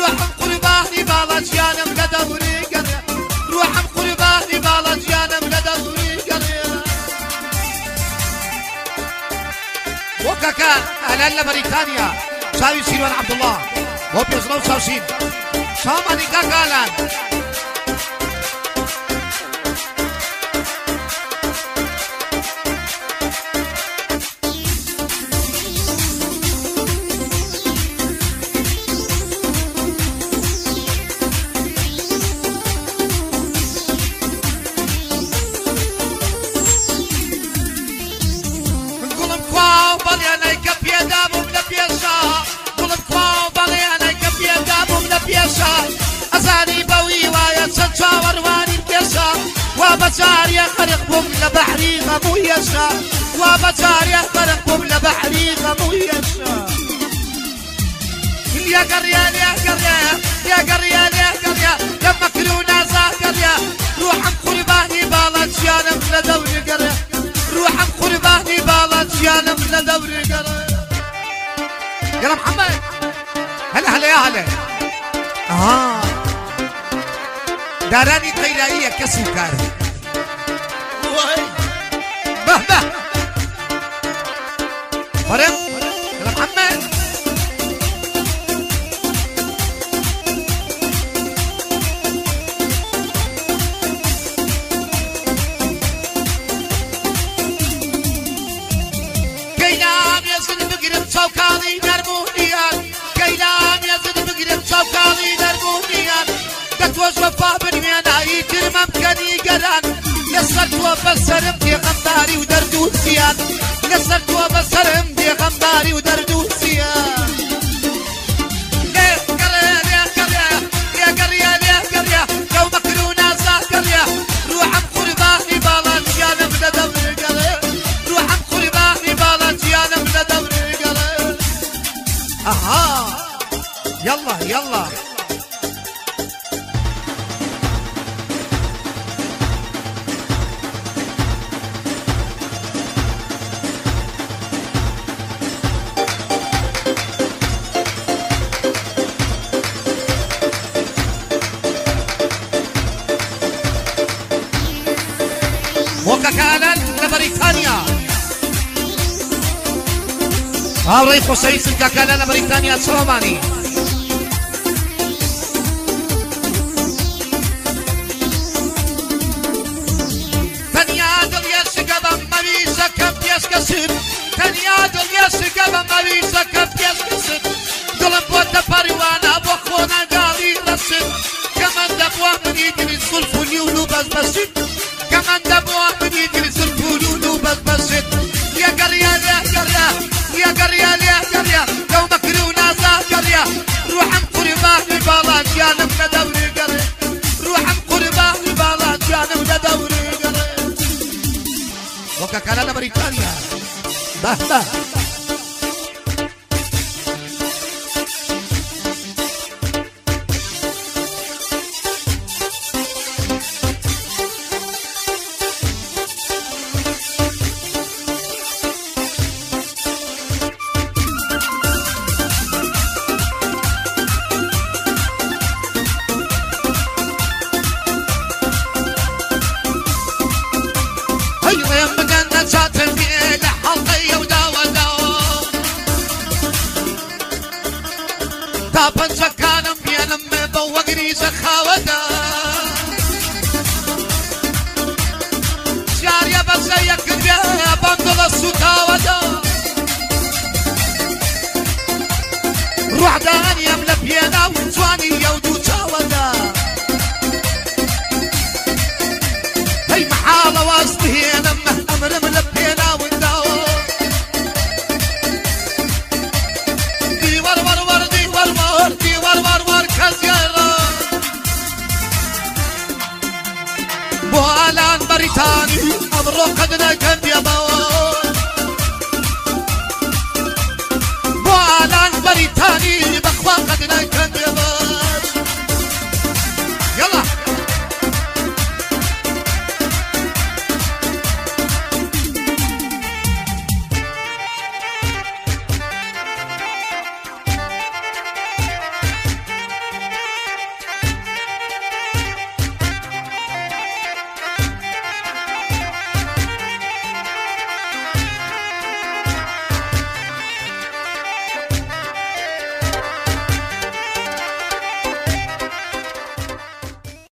روحم قرباني بالا جيانم لدوري قرية روحم قرباني بالا جيانم لدوري قرية وكاكا أهلا بريطانيا شاوي سيروان عبد الله هو بيزنو شاوشين شاماني كاكا أهلا أزاني بوي ويا تشاور واني بكيشا وبشار يخرق بم لبحري غمو يشا وبشار يخرق بم لبحري غمو يشا يا قرية يا قرية يا قرية يا قرية لما كلونا زا قرية روحم قرباني بالا جيانم لدوري قرية روحم قرباني بالا جيانم لدوري قرية يا محمد هلا هلا يا هلا داراني قيلائية كسو كار به به فرم يا محمد كيلام يزن بقرب شوكالي نرمونيان كيلام يزن بقرب شوكالي نرمونيان قد وفا بالميناي كرمم كني قران نسرت وبسرم دي غمباري ودردو سيان نسرت وبسرم دي غمباري ودردو سيان يا قرية يا قرية يا قرية يا قرية لو مكرونا زا قرية روحم قرباني بالا جيانم لدوري قرية روحم قرباني بالا جيانم لدوري قرية اها يلا يلا وكاكالا لبريطانيا ريخ وسيس الكاكالا لبريطانيا سروماني تنيا دل يسقب مبيسا كم يسكسر تنيا دل يسقب مبيسا كم يسكسر دلم بوتا باريوانا بخونا قالي رسل كمان دبوا من يجري الصلف واليولو بس بسر كمان دبوا من يجلس الفلول وبسبسط يا قرية يا قرية يا قرية يا قرية لو مكرونا زا قرية روحم قرباني بالا جيانم لدوري قرية روحم قرباني بالا جيانم لدوري قرية وكاكالا بريطانيا به به طابن سكانم بينم بوقني سخاوتا شاريا بزيك يا بندل السكاوتا روح داني املا بينا وانسواني